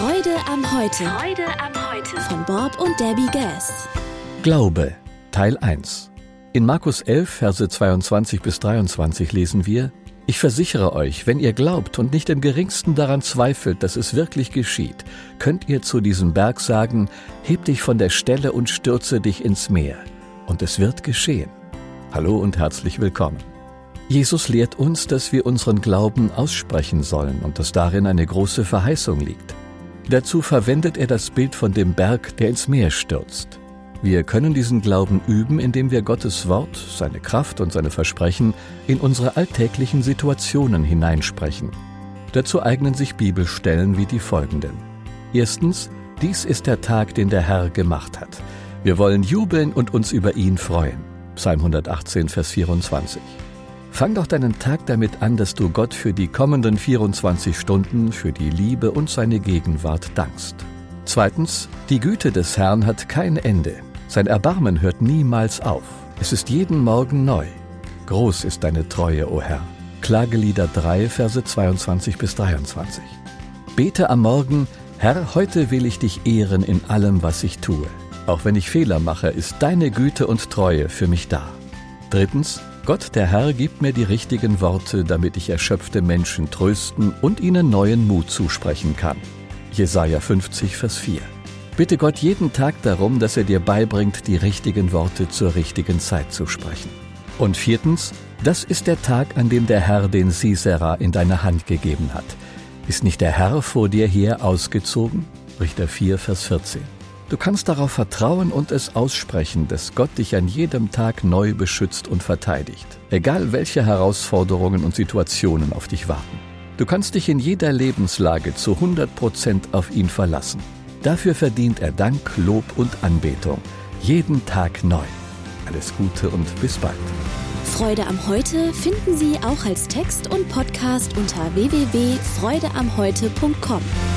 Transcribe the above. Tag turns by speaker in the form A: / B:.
A: Freude am Heute.
B: Freude am Heute.
A: Von Bob und Debbie Gass.
C: Glaube, Teil 1. In Markus 11, Verse 22 bis 23 lesen wir: Ich versichere euch, wenn ihr glaubt und nicht im geringsten daran zweifelt, dass es wirklich geschieht, könnt ihr zu diesem Berg sagen: Heb dich von der Stelle und stürze dich ins Meer. Und es wird geschehen. Hallo und herzlich willkommen. Jesus lehrt uns, dass wir unseren Glauben aussprechen sollen und dass darin eine große Verheißung liegt. Dazu verwendet er das Bild von dem Berg, der ins Meer stürzt. Wir können diesen Glauben üben, indem wir Gottes Wort, seine Kraft und seine Versprechen in unsere alltäglichen Situationen hineinsprechen. Dazu eignen sich Bibelstellen wie die folgenden. Erstens: Dies ist der Tag, den der Herr gemacht hat. Wir wollen jubeln und uns über ihn freuen. Psalm 118, Vers 24. Fang doch deinen Tag damit an, dass du Gott für die kommenden 24 Stunden, für die Liebe und seine Gegenwart dankst. Zweitens: Die Güte des Herrn hat kein Ende. Sein Erbarmen hört niemals auf. Es ist jeden Morgen neu. Groß ist deine Treue, o Herr. Klagelieder 3, Verse 22 bis 23. Bete am Morgen: Herr, heute will ich dich ehren in allem, was ich tue. Auch wenn ich Fehler mache, ist deine Güte und Treue für mich da. Drittens: Gott, der Herr, gibt mir die richtigen Worte, damit ich erschöpfte Menschen trösten und ihnen neuen Mut zusprechen kann. Jesaja 50, Vers 4. Bitte Gott jeden Tag darum, dass er dir beibringt, die richtigen Worte zur richtigen Zeit zu sprechen. Und viertens: Das ist der Tag, an dem der Herr den Sisera in deine Hand gegeben hat. Ist nicht der Herr vor dir her ausgezogen? Richter 4, Vers 14. Du kannst darauf vertrauen und es aussprechen, dass Gott dich an jedem Tag neu beschützt und verteidigt, egal welche Herausforderungen und Situationen auf dich warten. Du kannst dich in jeder Lebenslage zu 100% auf ihn verlassen. Dafür verdient er Dank, Lob und Anbetung. Jeden Tag neu. Alles Gute und bis bald.
A: Freude am Heute finden Sie auch als Text und Podcast unter www.freudeamheute.com.